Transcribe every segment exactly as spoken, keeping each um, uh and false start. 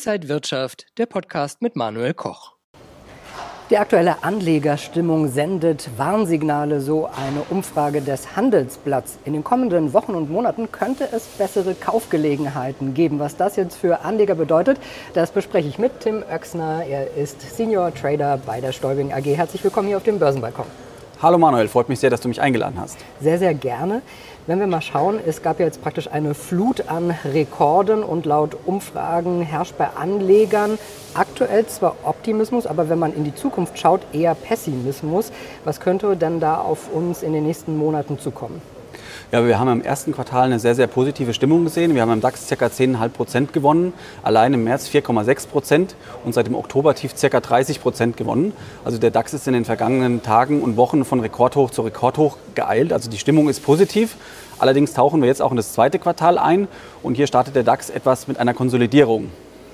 Inside Wirtschaft, der Podcast mit Manuel Koch. Die aktuelle Anlegerstimmung sendet Warnsignale, so eine Umfrage des Handelsblatts. In den kommenden Wochen und Monaten könnte es bessere Kaufgelegenheiten geben. Was das jetzt für Anleger bedeutet, das bespreche ich mit Tim Oechsner. Er ist Senior Trader bei der Stolbing A G. Herzlich willkommen hier auf dem Börsenbalkon. Hallo Manuel, freut mich sehr, dass du mich eingeladen hast. Sehr, sehr gerne. Wenn wir mal schauen, es gab ja jetzt praktisch eine Flut an Rekorden und laut Umfragen herrscht bei Anlegern aktuell zwar Optimismus, aber wenn man in die Zukunft schaut, eher Pessimismus. Was könnte denn da auf uns in den nächsten Monaten zukommen? Ja, wir haben im ersten Quartal eine sehr, sehr positive Stimmung gesehen. Wir haben im DAX ca. zehn Komma fünf Prozent gewonnen, allein im März vier Komma sechs Prozent und seit dem Oktobertief ca. dreißig Prozent gewonnen. Also der DAX ist in den vergangenen Tagen und Wochen von Rekordhoch zu Rekordhoch geeilt. Also die Stimmung ist positiv. Allerdings tauchen wir jetzt auch in das zweite Quartal ein und hier startet der DAX etwas mit einer Konsolidierung.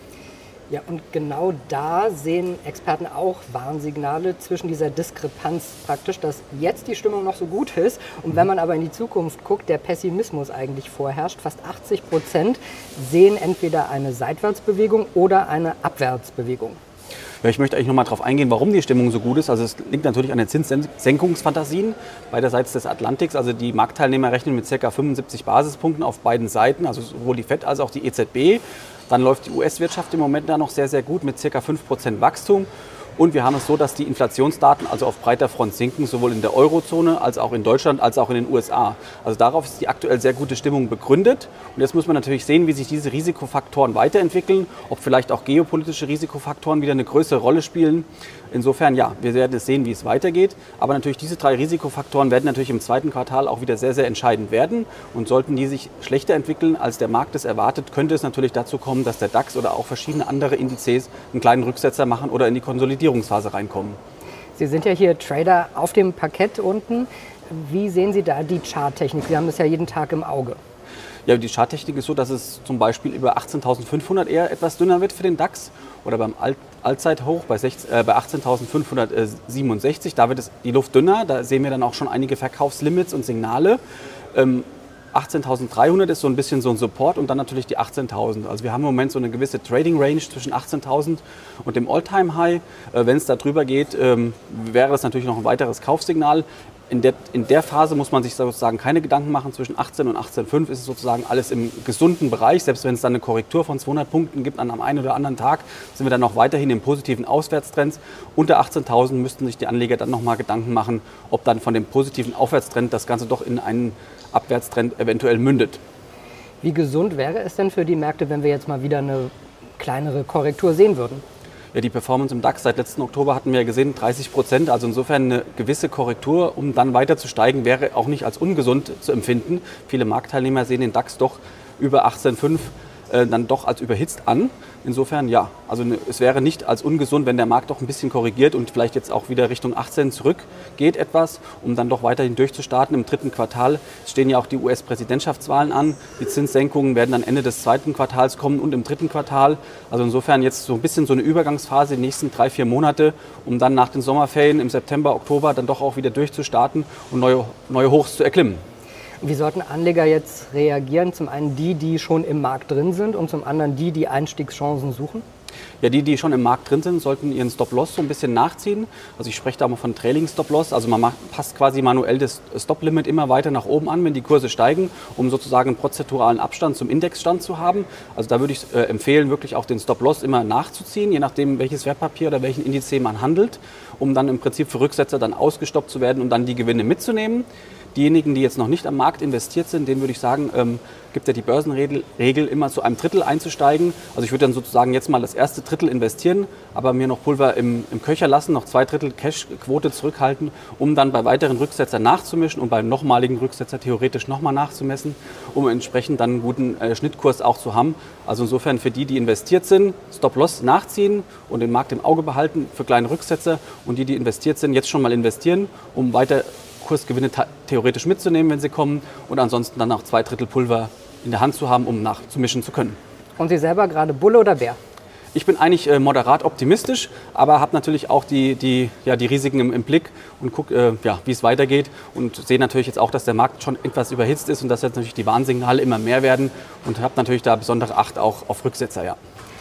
Ja, und genau da sehen Experten auch Warnsignale zwischen dieser Diskrepanz praktisch, dass jetzt die Stimmung noch so gut ist und wenn man aber in die Zukunft guckt, der Pessimismus eigentlich vorherrscht. Fast achtzig Prozent sehen entweder eine Seitwärtsbewegung oder eine Abwärtsbewegung. Ja, ich möchte eigentlich noch mal darauf eingehen, warum die Stimmung so gut ist. Also es liegt natürlich an den Zinssenkungsfantasien beiderseits des Atlantiks. Also die Marktteilnehmer rechnen mit ca. fünfundsiebzig Basispunkten auf beiden Seiten, also sowohl die Fed als auch die E Z B. Dann läuft die U S-Wirtschaft im Moment da noch sehr, sehr gut mit ca. fünf Prozent Wachstum. Und wir haben es so, dass die Inflationsdaten also auf breiter Front sinken, sowohl in der Eurozone als auch in Deutschland als auch in den U S A. Also darauf ist die aktuell sehr gute Stimmung begründet. Und jetzt muss man natürlich sehen, wie sich diese Risikofaktoren weiterentwickeln, ob vielleicht auch geopolitische Risikofaktoren wieder eine größere Rolle spielen. Insofern ja, wir werden es sehen, wie es weitergeht. Aber natürlich diese drei Risikofaktoren werden natürlich im zweiten Quartal auch wieder sehr, sehr entscheidend werden. Und sollten die sich schlechter entwickeln, als der Markt es erwartet, könnte es natürlich dazu kommen, dass der DAX oder auch verschiedene andere Indizes einen kleinen Rücksetzer machen oder in die Konsolidierungsphase reinkommen. Sie sind ja hier Trader auf dem Parkett unten. Wie sehen Sie da die Charttechnik? Wir haben das ja jeden Tag im Auge. Ja, die Charttechnik ist so, dass es zum Beispiel über achtzehntausendfünfhundert eher etwas dünner wird für den DAX oder beim Alt Allzeithoch bei, äh, bei achtzehntausendfünfhundertsiebenundsechzig. Da wird es die Luft dünner, da sehen wir dann auch schon einige Verkaufslimits und Signale. Ähm, achtzehntausenddreihundert ist so ein bisschen so ein Support und dann natürlich die achtzehntausend. Also wir haben im Moment so eine gewisse Trading Range zwischen achtzehntausend und dem All-Time High. Äh, wenn es da drüber geht, ähm, wäre das natürlich noch ein weiteres Kaufsignal. In der, in der Phase muss man sich sozusagen keine Gedanken machen. Zwischen achtzehn und achtzehn Komma fünf ist es sozusagen alles im gesunden Bereich. Selbst wenn es dann eine Korrektur von zweihundert Punkten gibt an einem einen oder anderen Tag, sind wir dann noch weiterhin im positiven Auswärtstrend. Unter achtzehntausend müssten sich die Anleger dann nochmal Gedanken machen, ob dann von dem positiven Aufwärtstrend das Ganze doch in einen Abwärtstrend eventuell mündet. Wie gesund wäre es denn für die Märkte, wenn wir jetzt mal wieder eine kleinere Korrektur sehen würden? Ja, die Performance im DAX seit letzten Oktober hatten wir ja gesehen, dreißig Prozent. Also insofern eine gewisse Korrektur, um dann weiter zu steigen, wäre auch nicht als ungesund zu empfinden. Viele Marktteilnehmer sehen den DAX doch über achtzehn Komma fünf äh, dann doch als überhitzt an. Insofern ja, also ne, es wäre nicht als ungesund, wenn der Markt doch ein bisschen korrigiert und vielleicht jetzt auch wieder Richtung achtzehn zurückgeht etwas, um dann doch weiterhin durchzustarten. Im dritten Quartal stehen ja auch die U S-Präsidentschaftswahlen an. Die Zinssenkungen werden dann Ende des zweiten Quartals kommen und im dritten Quartal. Also insofern jetzt so ein bisschen so eine Übergangsphase, die nächsten drei, vier Monate, um dann nach den Sommerferien im September, Oktober dann doch auch wieder durchzustarten und neue, neue Hochs zu erklimmen. Wie sollten Anleger jetzt reagieren? Zum einen die, die schon im Markt drin sind und zum anderen die, die Einstiegschancen suchen? Ja, die, die schon im Markt drin sind, sollten ihren Stop-Loss so ein bisschen nachziehen. Also ich spreche da mal von Trailing-Stop-Loss. Also man macht, passt quasi manuell das Stop-Limit immer weiter nach oben an, wenn die Kurse steigen, um sozusagen einen prozentualen Abstand zum Indexstand zu haben. Also da würde ich äh, empfehlen, wirklich auch den Stop-Loss immer nachzuziehen, je nachdem, welches Wertpapier oder welchen Indiz man handelt, um dann im Prinzip für Rücksetzer dann ausgestoppt zu werden und dann die Gewinne mitzunehmen. Diejenigen, die jetzt noch nicht am Markt investiert sind, denen würde ich sagen, ähm, gibt ja die Börsenregel Regel, immer zu einem Drittel einzusteigen. Also ich würde dann sozusagen jetzt mal das erste Drittel investieren, aber mir noch Pulver im, im Köcher lassen, noch zwei Drittel Cash-Quote zurückhalten, um dann bei weiteren Rücksetzern nachzumischen und beim nochmaligen Rücksetzer theoretisch nochmal nachzumessen, um entsprechend dann einen guten äh, Schnittkurs auch zu haben. Also insofern für die, die investiert sind, Stop-Loss nachziehen und den Markt im Auge behalten für kleine Rücksetzer und die, die investiert sind, jetzt schon mal investieren, um weiter Kursgewinne theoretisch mitzunehmen, wenn sie kommen und ansonsten dann auch zwei Drittel Pulver in der Hand zu haben, um nachzumischen zu können. Und Sie selber gerade Bulle oder Bär? Ich bin eigentlich äh, moderat optimistisch, aber habe natürlich auch die, die, ja, die Risiken im, im Blick und gucke, äh, ja, wie es weitergeht und sehe natürlich jetzt auch, dass der Markt schon etwas überhitzt ist und dass jetzt natürlich die Warnsignale immer mehr werden und habe natürlich da besondere Acht auch auf Rücksetzer. Ja.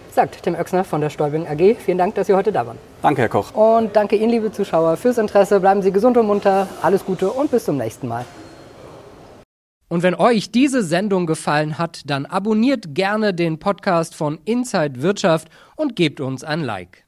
sagt Tim Oechsner von der Stolbing A G. Vielen Dank, dass Sie heute da waren. Danke, Herr Koch. Und danke Ihnen, liebe Zuschauer, fürs Interesse. Bleiben Sie gesund und munter. Alles Gute und bis zum nächsten Mal. Und wenn euch diese Sendung gefallen hat, dann abonniert gerne den Podcast von Inside Wirtschaft und gebt uns ein Like.